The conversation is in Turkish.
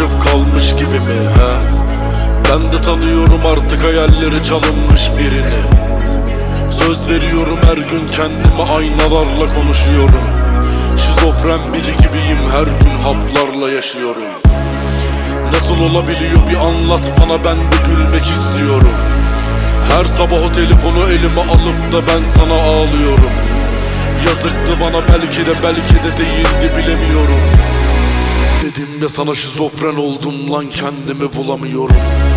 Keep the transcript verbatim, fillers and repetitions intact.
hep kalmış gibi mi he? Ben de tanıyorum artık hayalleri çalınmış birini. Söz veriyorum her gün kendime aynalarla konuşuyorum. Şizofren biri gibiyim, her gün haplarla yaşıyorum. Nasıl olabiliyor bir anlat bana, ben de gülmek istiyorum. Her sabah o telefonu elime alıp da ben sana ağlıyorum. Yazıktı bana, belki de belki de değildi, bilemiyorum. Dedim ya sana şizofren oldum lan, kendimi bulamıyorum.